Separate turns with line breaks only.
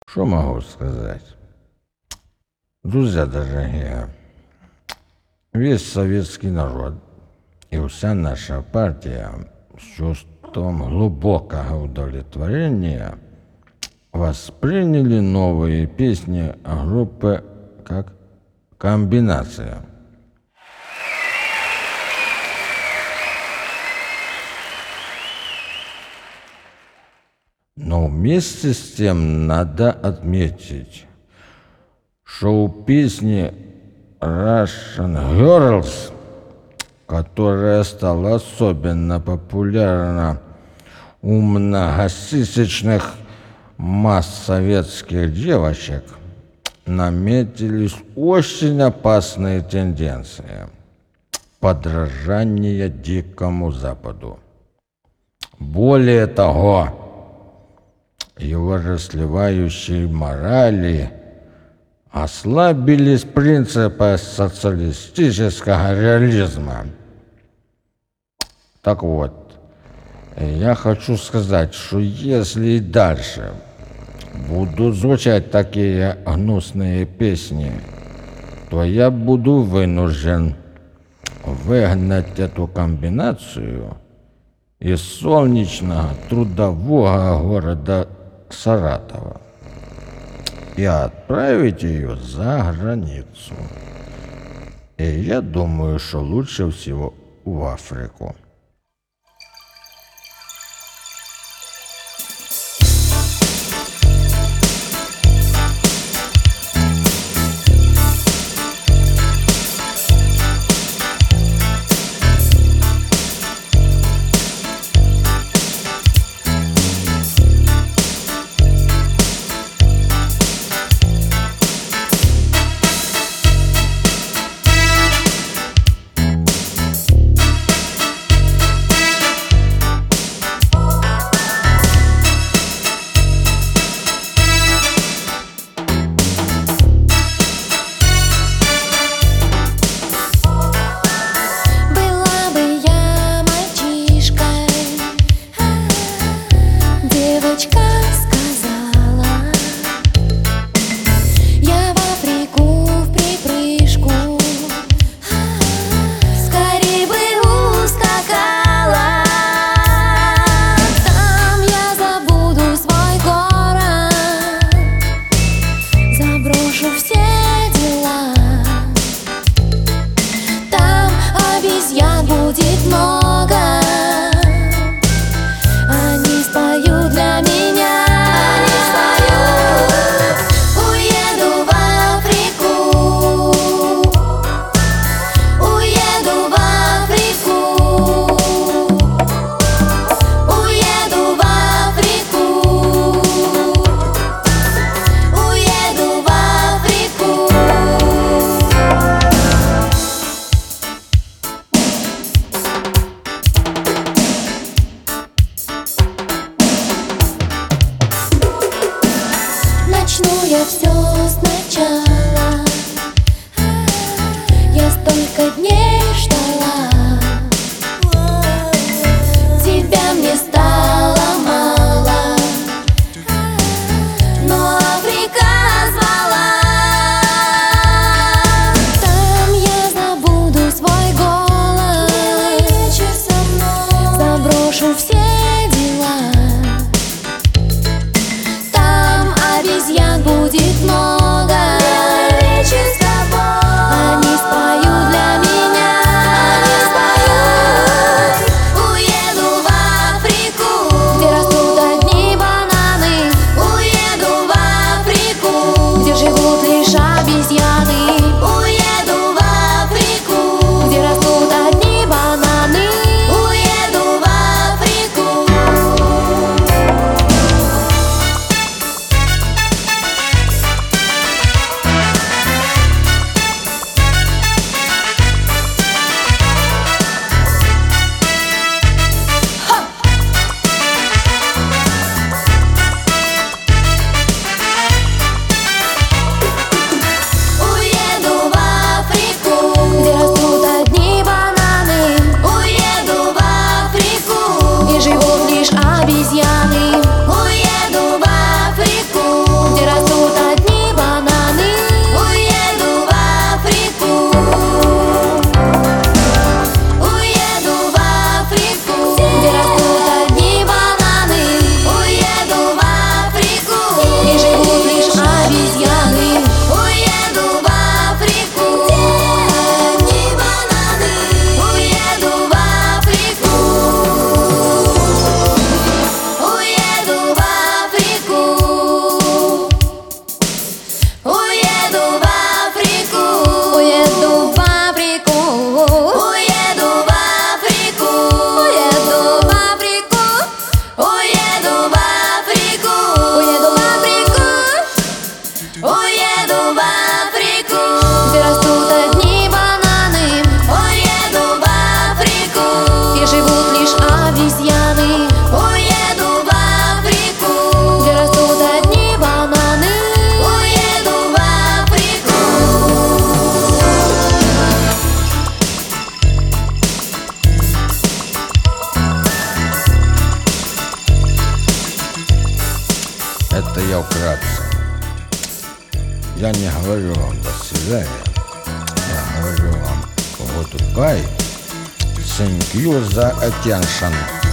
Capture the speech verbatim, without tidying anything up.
Что могу сказать? Друзья дорогие, весь советский народ и вся наша партия с чувством глубокого удовлетворения восприняли новые песни группы как «Комбинация». Но вместе с тем надо отметить, что у песни Russian Girls, которая стала особенно популярна у многотысячных масс советских девочек, наметились очень опасные тенденции подражания Дикому Западу. Более того, его расслевающие морали ослабились принципы социалистического реализма. Так вот, я хочу сказать, что если и дальше будут звучать такие гнусные песни, то я буду вынужден выгнать эту комбинацию из солнечного трудового города Саратова и отправить ее за границу. И я думаю, что лучше всего в Африку.
Начну я все сначала. Я столько дней ждала. Тебя мне стало мало, но Африка звала. Там я забуду свой голод, вечер со мной, заброшу все дела. Обезьян будет много.
собираться. Я не говорю вам до свидания. Я говорю вам goodbye. Thank you за attention.